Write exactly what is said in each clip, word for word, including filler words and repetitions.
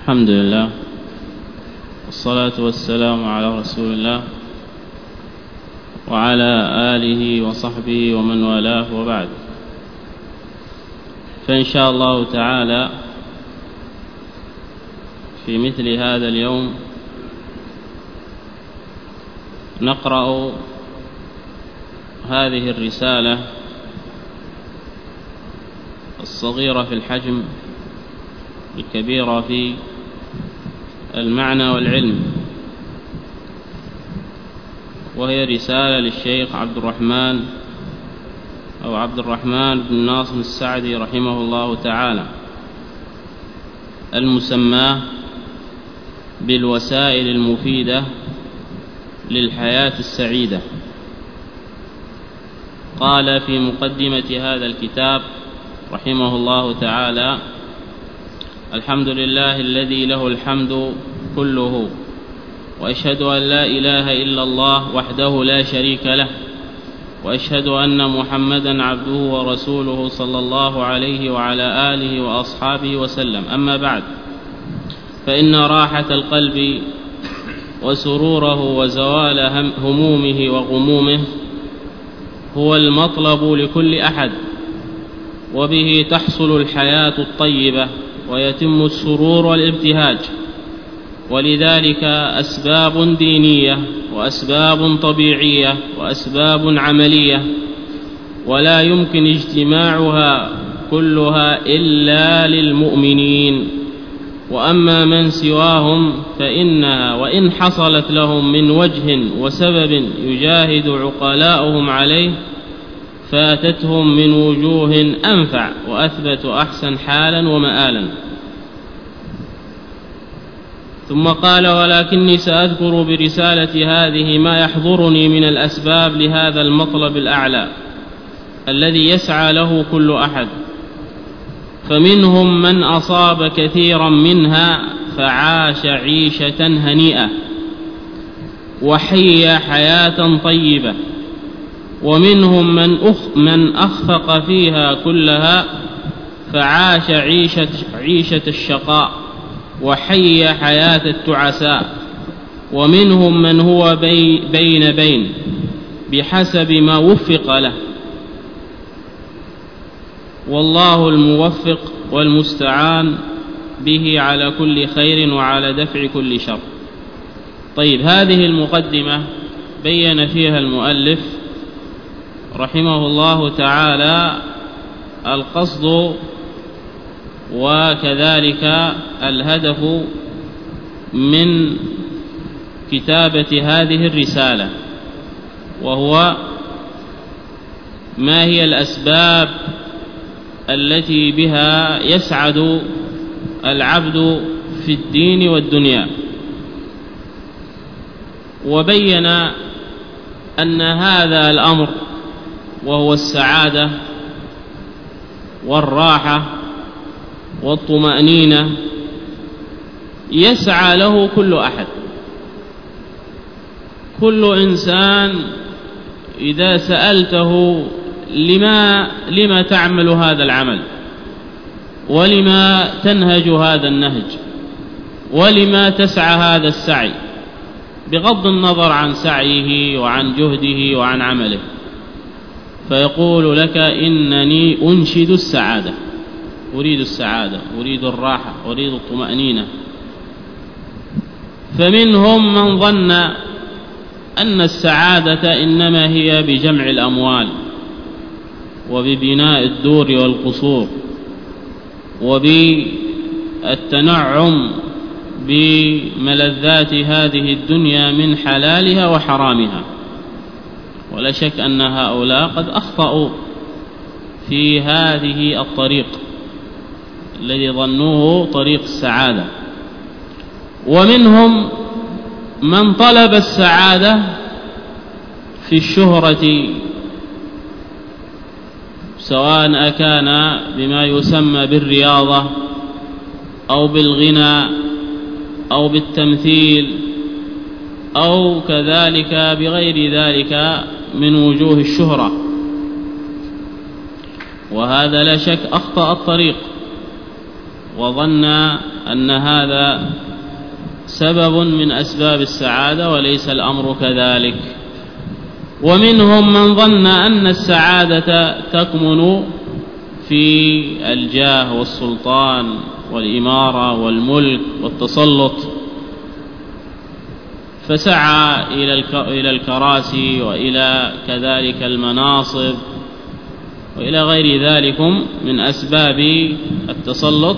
الحمد لله والصلاة والسلام على رسول الله وعلى آله وصحبه ومن والاه، وبعد. فإن شاء الله تعالى في مثل هذا اليوم نقرأ هذه الرسالة الصغيرة في الحجم الكبيرة في المعنى والعلم، وهي رسالة للشيخ عبد الرحمن أو عبد الرحمن بن ناصر السعدي رحمه الله تعالى، المسماة بالوسائل المفيدة للحياة السعيدة. قال في مقدمة هذا الكتاب رحمه الله تعالى: الحمد لله الذي له الحمد كله، وأشهد أن لا إله إلا الله وحده لا شريك له، وأشهد أن محمدا عبده ورسوله صلى الله عليه وعلى آله وأصحابه وسلم. أما بعد، فإن راحة القلب وسروره وزوال همومه وغمومه هو المطلب لكل أحد، وبه تحصل الحياة الطيبة ويتم السرور والابتهاج. ولذلك أسباب دينية وأسباب طبيعية وأسباب عملية، ولا يمكن اجتماعها كلها إلا للمؤمنين. وأما من سواهم فإنها وإن حصلت لهم من وجه وسبب يجاهد عقلاؤهم عليه فاتتهم من وجوه أنفع وأثبت أحسن حالا ومآلا. ثم قال: ولكني سأذكر برسالة هذه ما يحضرني من الأسباب لهذا المطلب الأعلى الذي يسعى له كل أحد. فمنهم من أصاب كثيرا منها فعاش عيشة هنيئة وحيا حياة طيبة، ومنهم من, أخ من أخفق فيها كلها فعاش عيشة, عيشة الشقاء وحي حياة التعساء، ومنهم من هو بي بين بين بحسب ما وفق له، والله الموفق والمستعان به على كل خير وعلى دفع كل شر. طيب، هذه المقدمة بين فيها المؤلف رحمه الله تعالى القصد وكذلك الهدف من كتابة هذه الرسالة، وهو ما هي الأسباب التي بها يسعد العبد في الدين والدنيا. وبين أن هذا الأمر وهو السعادة والراحة والطمأنينة يسعى له كل أحد. كل إنسان إذا سألته لما, لما تعمل هذا العمل، ولما تنهج هذا النهج، ولما تسعى هذا السعي، بغض النظر عن سعيه وعن جهده وعن عمله، فيقول لك: إنني أنشد السعادة، أريد السعادة، أريد الراحة، أريد الطمأنينة. فمنهم من ظن أن السعادة إنما هي بجمع الأموال وببناء الدور والقصور وبالتنعم بملذات هذه الدنيا من حلالها وحرامها. ولا شك أن هؤلاء قد أخطأوا في هذه الطريق الذي ظنوه طريق السعادة. ومنهم من طلب السعادة في الشهرة، سواء أكان بما يسمى بالرياضة أو بالغنى أو بالتمثيل أو كذلك بغير ذلك من وجوه الشهرة. وهذا لا شك أخطأ الطريق، وظن أن هذا سبب من أسباب السعادة وليس الأمر كذلك. ومنهم من ظن أن السعادة تكمن في الجاه والسلطان والإمارة والملك والتسلط، فسعى إلى الكراسي وإلى كذلك المناصب وإلى غير ذلك من أسباب التسلط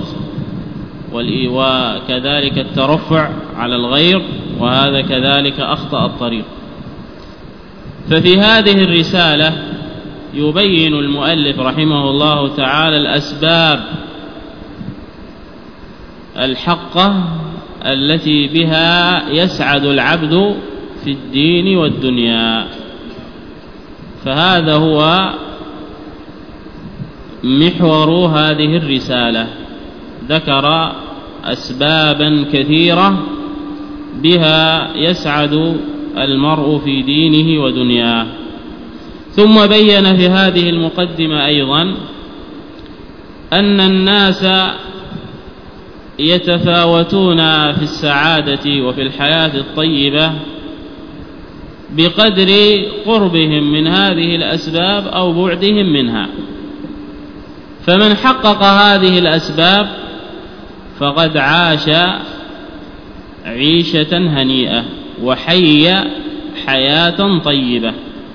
وكذلك الترفع على الغير، وهذا كذلك أخطأ الطريق. ففي هذه الرسالة يبين المؤلف رحمه الله تعالى الأسباب الحقة التي بها يسعد العبد في الدين والدنيا. فهذا هو محور هذه الرسالة، ذكر أسبابا كثيرة بها يسعد المرء في دينه ودنياه. ثم بين في هذه المقدمة أيضا أن الناس يتفاوتون في السعادة وفي الحياة الطيبة بقدر قربهم من هذه الأسباب أو بعدهم منها. فمن حقق هذه الأسباب فقد عاش عيشة هنيئة وحي حياة طيبة،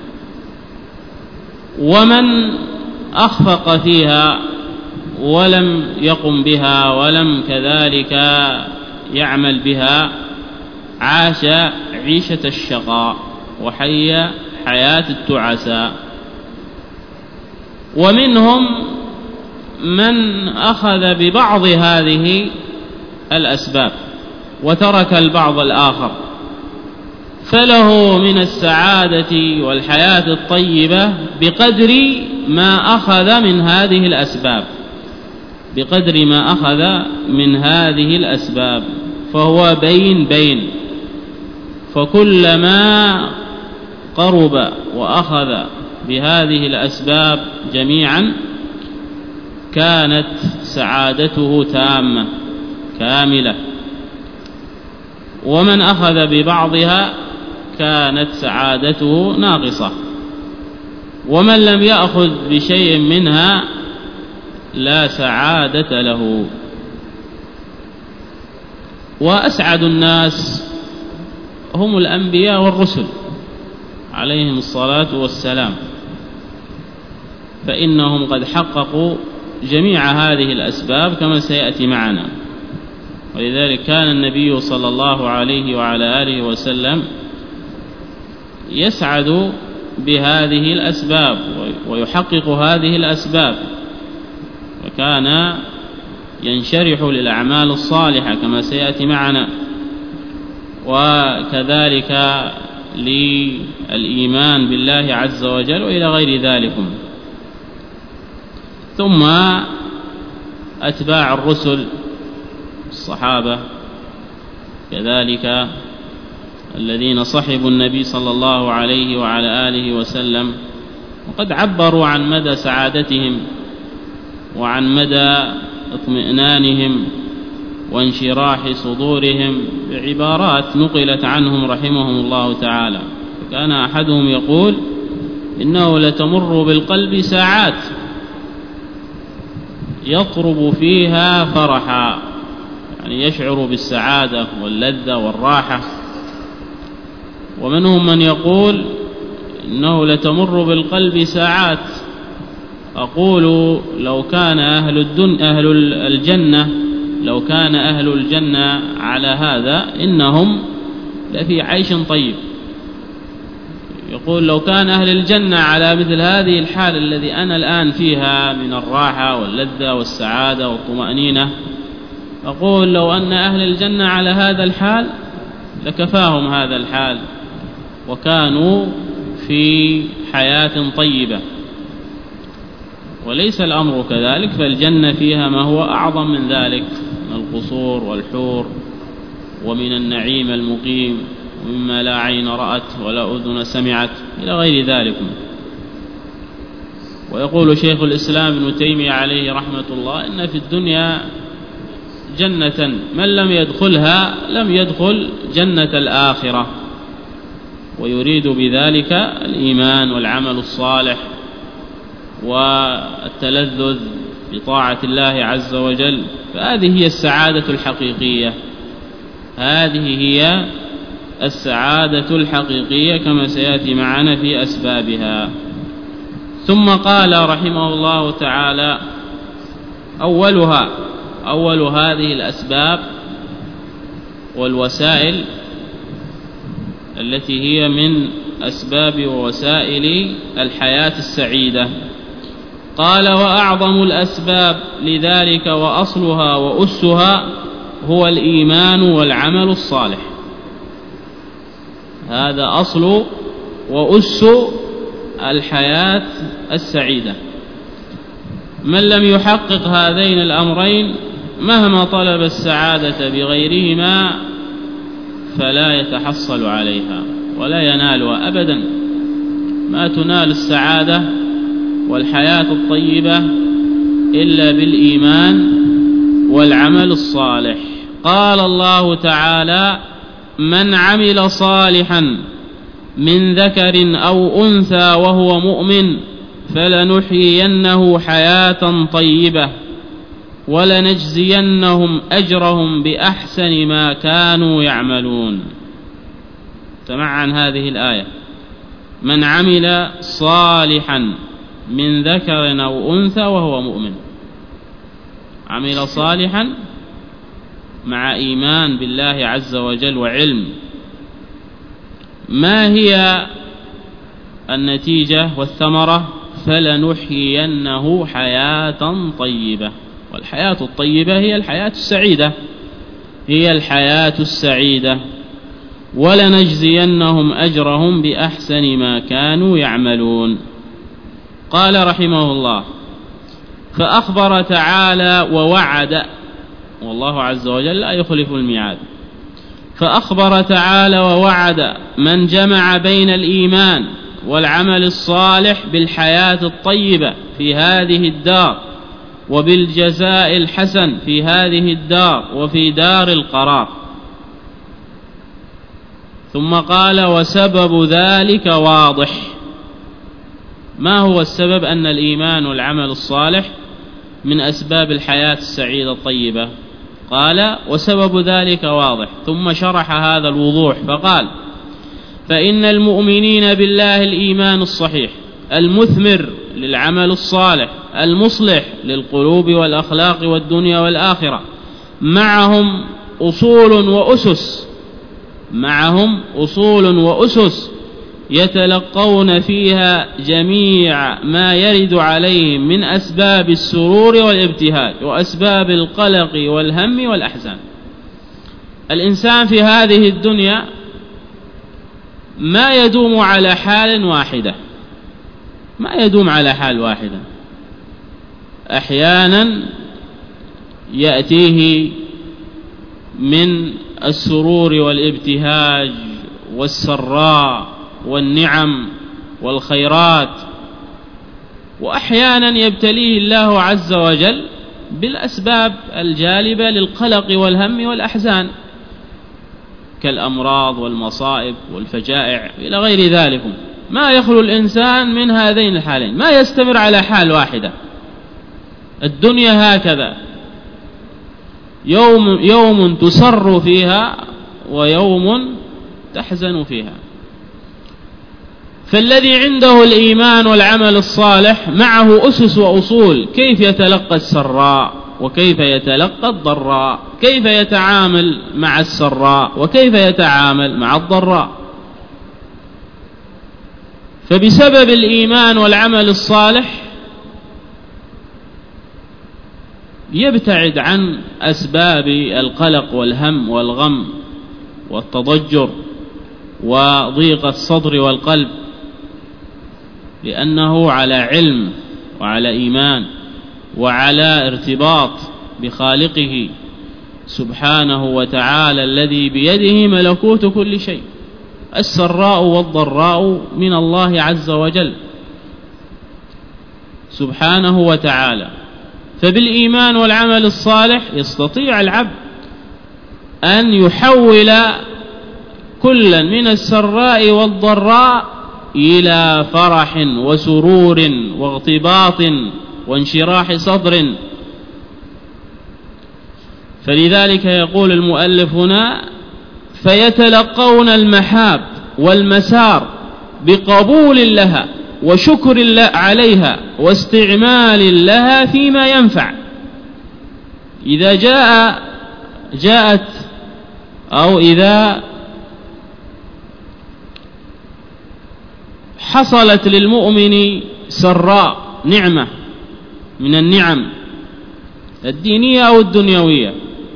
ومن أخفق فيها ولم يقم بها ولم كذلك يعمل بها عاش عيشة الشقاء وحي حياة التعساء. ومنهم من أخذ ببعض هذه الأسباب وترك البعض الآخر، فله من السعادة والحياة الطيبة بقدر ما أخذ من هذه الأسباب بقدر ما أخذ من هذه الأسباب فهو بين بين. فكلما قرب وأخذ بهذه الأسباب جميعا كانت سعادته تامة كاملة، ومن أخذ ببعضها كانت سعادته ناقصة، ومن لم يأخذ بشيء منها لا سعادة له. وأسعد الناس هم الأنبياء والرسل عليهم الصلاة والسلام، فإنهم قد حققوا جميع هذه الأسباب كما سيأتي معنا. ولذلك كان النبي صلى الله عليه وعلى آله وسلم يسعد بهذه الأسباب ويحقق هذه الأسباب، وكان ينشرح للأعمال الصالحة كما سيأتي معنا، وكذلك للإيمان بالله عز وجل وإلى غير ذلك. ثم أتباع الرسل الصحابة كذلك الذين صحبوا النبي صلى الله عليه وعلى آله وسلم، وقد عبروا عن مدى سعادتهم وعن مدى اطمئنانهم وانشراح صدورهم بعبارات نقلت عنهم رحمهم الله تعالى. كان أحدهم يقول إنه لتمر بالقلب ساعات يطرب فيها فرحا، يعني يشعر بالسعادة واللذة والراحة. ومنهم من يقول إنه لتمر بالقلب ساعات أقول لو كان أهل, الدن أهل الجنة لو كان أهل الجنة على هذا إنهم لفي عيش طيب. يقول لو كان أهل الجنة على مثل هذه الحال الذي أنا الآن فيها من الراحة واللذة والسعادة والطمأنينة، أقول لو أن أهل الجنة على هذا الحال لكفاهم هذا الحال وكانوا في حياة طيبة. وليس الأمر كذلك، فالجنة فيها ما هو أعظم من ذلك من القصور والحور ومن النعيم المقيم ومما لا عين رأت ولا أذن سمعت إلى غير ذلك. ويقول شيخ الإسلام ابن تيمية عليه رحمة الله إن في الدنيا جنة من لم يدخلها لم يدخل جنة الآخرة، ويريد بذلك الإيمان والعمل الصالح والتلذذ بطاعة الله عز وجل. فهذه هي السعادة الحقيقية، هذه هي السعادة الحقيقية كما سيأتي معنا في أسبابها. ثم قال رحمه الله تعالى: أولها أول هذه الأسباب والوسائل التي هي من أسباب ووسائل الحياة السعيدة. قال: وأعظم الأسباب لذلك وأصلها وأسها هو الإيمان والعمل الصالح. هذا أصل وأس الحياة السعيدة. من لم يحقق هذين الأمرين مهما طلب السعادة بغيرهما فلا يتحصل عليها ولا ينالها أبدا. ما تنال السعادة والحياة الطيبة إلا بالإيمان والعمل الصالح. قال الله تعالى: من عمل صالحا من ذكر أو أنثى وهو مؤمن فلنحيينه حياة طيبة ولنجزينهم أجرهم بأحسن ما كانوا يعملون. تمعن هذه الآية: من عمل صالحا من ذكر أو أنثى وهو مؤمن. عمل صالحا مع إيمان بالله عز وجل وعلم. ما هي النتيجة والثمرة؟ فلنحيينه حياة طيبة. والحياة الطيبة هي الحياة السعيدة، هي الحياة السعيدة. ولنجزينهم أجرهم بأحسن ما كانوا يعملون. قال رحمه الله: فأخبر تعالى ووعد، والله عز وجل لا يخلف الميعاد. فأخبر تعالى ووعد من جمع بين الإيمان والعمل الصالح بالحياة الطيبة في هذه الدار وبالجزاء الحسن في هذه الدار وفي دار القرار. ثم قال: وسبب ذلك واضح. ما هو السبب أن الإيمان والعمل الصالح من أسباب الحياة السعيدة الطيبة؟ قال: وسبب ذلك واضح. ثم شرح هذا الوضوح فقال: فإن المؤمنين بالله الإيمان الصحيح المثمر للعمل الصالح المصلح للقلوب والأخلاق والدنيا والآخرة معهم أصول وأسس معهم أصول وأسس يتلقون فيها جميع ما يرد عليهم من أسباب السرور والابتهاج وأسباب القلق والهم والأحزان. الإنسان في هذه الدنيا ما يدوم على حال واحدة، ما يدوم على حال واحدة. أحيانا يأتيه من السرور والابتهاج والسراء والنعم والخيرات، وأحيانا يبتليه الله عز وجل بالأسباب الجالبة للقلق والهم والأحزان كالأمراض والمصائب والفجائع إلى غير ذلك. ما يخلو الإنسان من هذين الحالين، ما يستمر على حال واحدة. الدنيا هكذا، يوم, يوم تسر فيها ويوم تحزن فيها. فالذي عنده الإيمان والعمل الصالح معه أسس وأصول كيف يتلقى السراء وكيف يتلقى الضراء، كيف يتعامل مع السراء وكيف يتعامل مع الضراء. فبسبب الإيمان والعمل الصالح يبتعد عن أسباب القلق والهم والغم والتضجر وضيق الصدر والقلب، لأنه على علم وعلى إيمان وعلى ارتباط بخالقه سبحانه وتعالى الذي بيده ملكوت كل شيء. السراء والضراء من الله عز وجل سبحانه وتعالى. فبالإيمان والعمل الصالح يستطيع العبد أن يحول كلا من السراء والضراء إلى فرح وسرور واغتباط وانشراح صدر. فلذلك يقول المؤلف هنا: فيتلقون المحاب والمسار بقبول لها وشكر عليها واستعمال لها فيما ينفع. إذا جاء جاءت أو إذا حصلت للمؤمن سراء، نعمة من النعم الدينية أو الدنيوية،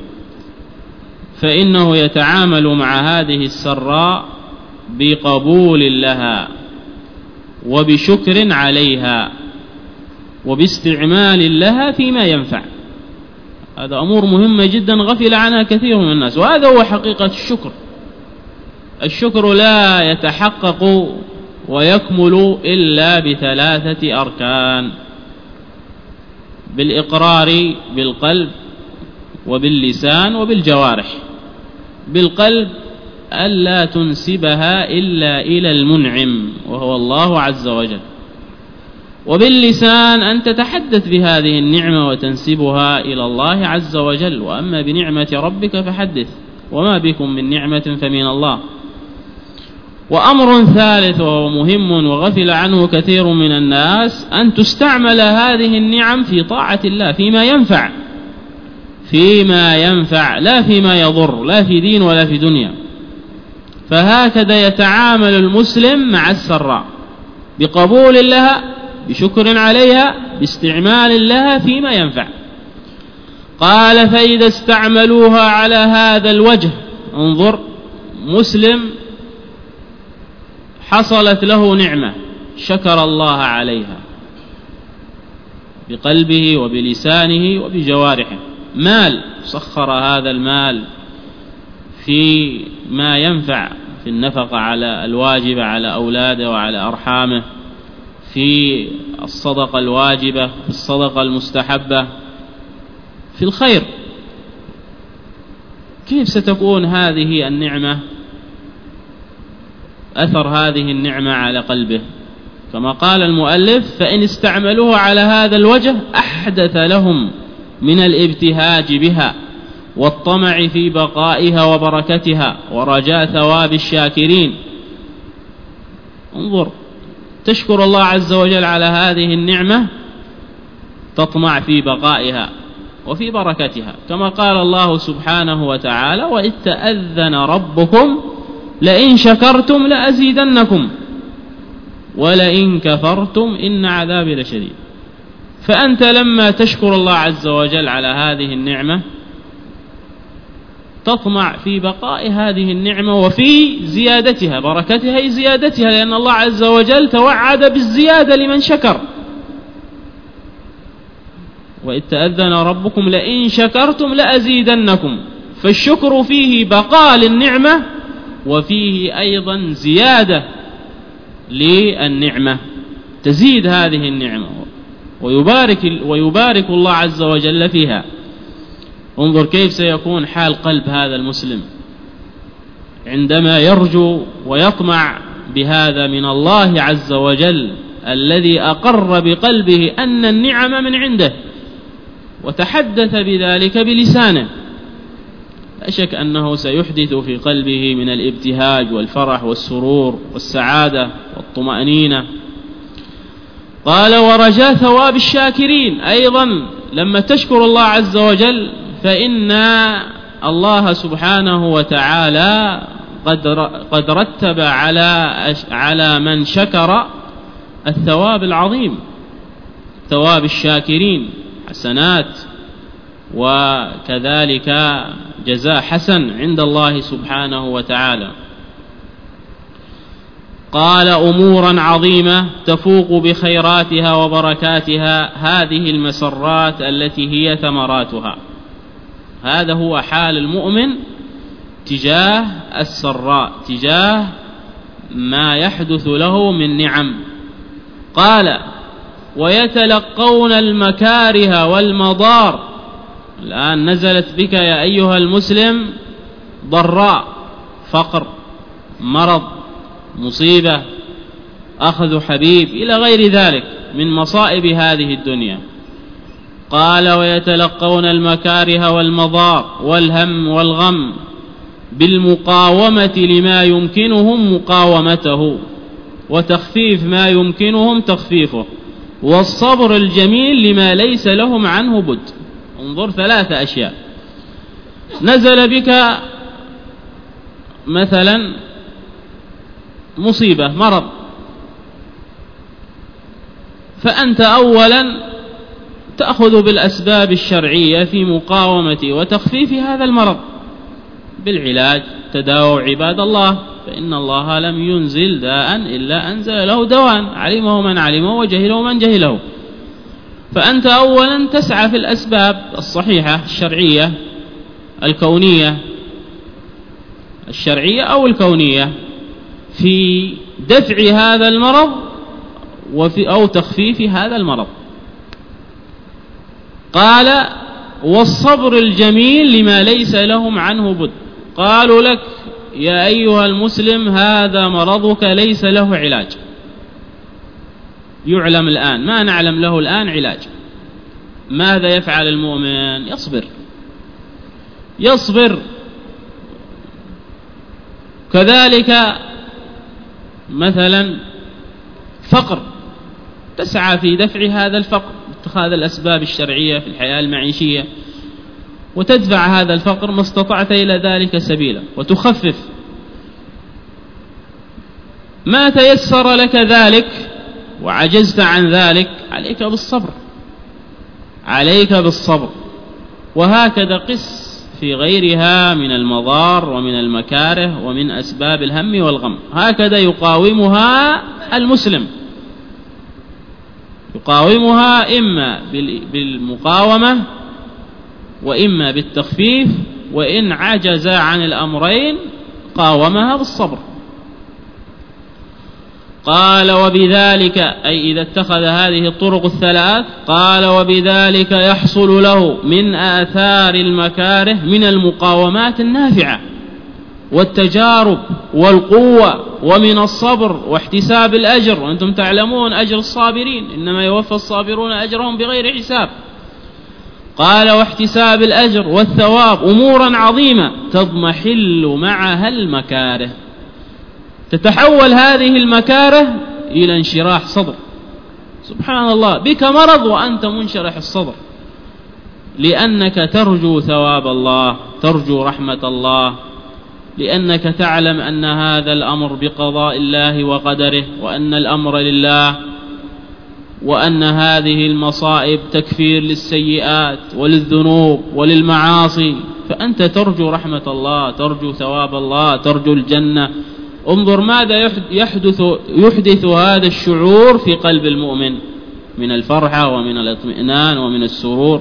فإنه يتعامل مع هذه السراء بقبول لها وبشكر عليها وباستعمال لها فيما ينفع. هذا أمور مهمة جدا غفل عنها كثير من الناس، وهذا هو حقيقة الشكر. الشكر لا يتحقق ويكمل إلا بثلاثة أركان: بالإقرار بالقلب وباللسان وبالجوارح. بالقلب ألا تنسبها إلا إلى المنعم وهو الله عز وجل، وباللسان أن تتحدث بهذه النعمة وتنسبها إلى الله عز وجل. وأما بنعمة ربك فحدث، وما بكم من نعمة فمن الله. وأمر ثالث وهو مهم وغفل عنه كثير من الناس: أن تستعمل هذه النعم في طاعة الله فيما ينفع، فيما ينفع لا فيما يضر، لا في دين ولا في دنيا. فهكذا يتعامل المسلم مع السراء: بقبول لها، بشكر عليها، باستعمال لها فيما ينفع. قال: فإذا استعملوها على هذا الوجه، انظر، مسلم حصلت له نعمة شكر الله عليها بقلبه وبلسانه وبجوارحه، مال سخر هذا المال في ما ينفع، في النفقة على الواجبة على أولاده وعلى أرحامه، في الصدقة الواجبة، في الصدقة المستحبة، في الخير. كيف ستكون هذه النعمة، أثر هذه النعمة على قلبه؟ كما قال المؤلف: فإن استعملوها على هذا الوجه أحدث لهم من الابتهاج بها والطمع في بقائها وبركتها ورجاء ثواب الشاكرين. انظر، تشكر الله عز وجل على هذه النعمة، تطمع في بقائها وفي بركتها، كما قال الله سبحانه وتعالى: وإذ تأذن ربكم لئن شكرتم لأزيدنكم ولئن كفرتم إن عذابي لشديد. فأنت لما تشكر الله عز وجل على هذه النعمة تطمع في بقاء هذه النعمة وفي زيادتها، بركتها أي زيادتها، لأن الله عز وجل توعد بالزيادة لمن شكر. وإذ تأذن ربكم لئن شكرتم لأزيدنكم، فالشكر فيه بقاء للنعمة وفيه أيضا زيادة للنعمة، تزيد هذه النعمة ويبارك, ويبارك الله عز وجل فيها. انظر كيف سيكون حال قلب هذا المسلم عندما يرجو ويطمع بهذا من الله عز وجل الذي أقر بقلبه أن النعم من عنده وتحدث بذلك بلسانه. لا شك أنه سيحدث في قلبه من الابتهاج والفرح والسرور والسعادة والطمأنينة. قال: ورجاء ثواب الشاكرين. أيضا لما تشكر الله عز وجل فإن الله سبحانه وتعالى قد رتب على على من شكر الثواب العظيم، ثواب الشاكرين، حسنات وكذلك جزاء حسن عند الله سبحانه وتعالى. قال: أمورا عظيمة تفوق بخيراتها وبركاتها هذه المسرات التي هي ثمراتها. هذا هو حال المؤمن تجاه السراء، تجاه ما يحدث له من نعم. قال: ويتلقون المكاره والمضار. الآن نزلت بك يا أيها المسلم ضراء، فقر، مرض، مصيبة، أخذ حبيب إلى غير ذلك من مصائب هذه الدنيا. قال ويتلقون المكاره والمضار والهم والغم بالمقاومة لما يمكنهم مقاومته، وتخفيف ما يمكنهم تخفيفه، والصبر الجميل لما ليس لهم عنه بد. انظر، ثلاثة أشياء. نزل بك مثلا مصيبة، مرض، فأنت أولا تأخذ بالأسباب الشرعية في مقاومة وتخفيف هذا المرض بالعلاج، تداووا عباد الله، فإن الله لم ينزل داء إلا أنزل له دواء، علمه من علمه وجهله من جهله. فأنت أولا تسعى في الأسباب الصحيحة الشرعية الكونية، الشرعية أو الكونية، في دفع هذا المرض وفي أو تخفيف هذا المرض. قال والصبر الجميل لما ليس لهم عنه بد. قالوا لك يا أيها المسلم هذا مرضك ليس له علاج، يعلم الآن، ما نعلم له الآن علاج. ماذا يفعل المؤمن؟ يصبر، يصبر. كذلك مثلا فقر، تسعى في دفع هذا الفقر، اتخاذ الأسباب الشرعية في الحياة المعيشية، وتدفع هذا الفقر ما استطعت إلى ذلك سبيلا، وتخفف. ما تيسر لك ذلك وعجزت عن ذلك، عليك بالصبر، عليك بالصبر. وهكذا قس في غيرها من المضار ومن المكاره ومن أسباب الهم والغم، هكذا يقاومها المسلم، يقاومها إما بالمقاومة وإما بالتخفيف، وإن عجز عن الأمرين قاومها بالصبر. قال وبذلك، أي إذا اتخذ هذه الطرق الثلاث، قال وبذلك يحصل له من آثار المكاره من المقاومات النافعة والتجارب والقوة، ومن الصبر واحتساب الأجر، وأنتم تعلمون أجر الصابرين، إنما يوفى الصابرون أجرهم بغير حساب. قال واحتساب الأجر والثواب، أمورا عظيمة تضمحل معها المكاره، تتحول هذه المكاره إلى انشراح صدر. سبحان الله، بك مرض وأنت منشرح الصدر، لأنك ترجو ثواب الله، ترجو رحمة الله، لأنك تعلم أن هذا الأمر بقضاء الله وقدره، وأن الأمر لله، وأن هذه المصائب تكفير للسيئات وللذنوب وللمعاصي، فأنت ترجو رحمة الله، ترجو ثواب الله، ترجو الجنة. انظر ماذا يحدث يحدث هذا الشعور في قلب المؤمن من الفرحة ومن الاطمئنان ومن السرور.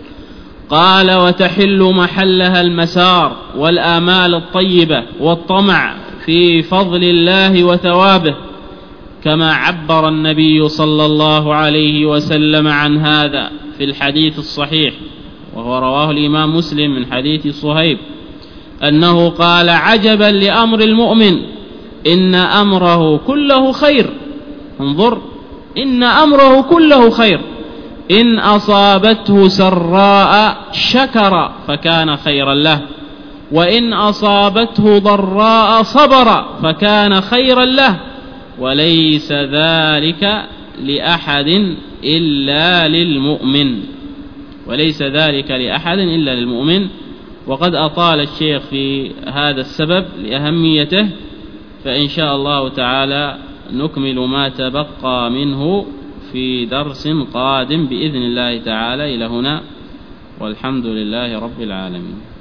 قال وتحل محلها المسار والآمال الطيبة والطمع في فضل الله وثوابه، كما عبر النبي صلى الله عليه وسلم عن هذا في الحديث الصحيح، وهو رواه الإمام مسلم من حديث صهيب، أنه قال عجبا لأمر المؤمن إن أمره كله خير. انظر، إن أمره كله خير، إن أصابته سراء شكر فكان خيرا له، وإن أصابته ضراء صبر فكان خيرا له، وليس ذلك لأحد إلا للمؤمن، وليس ذلك لأحد إلا للمؤمن. وقد أطال الشيخ في هذا السبب لأهميته، فإن شاء الله تعالى نكمل ما تبقى منه في درس قادم بإذن الله تعالى. إلى هنا، والحمد لله رب العالمين.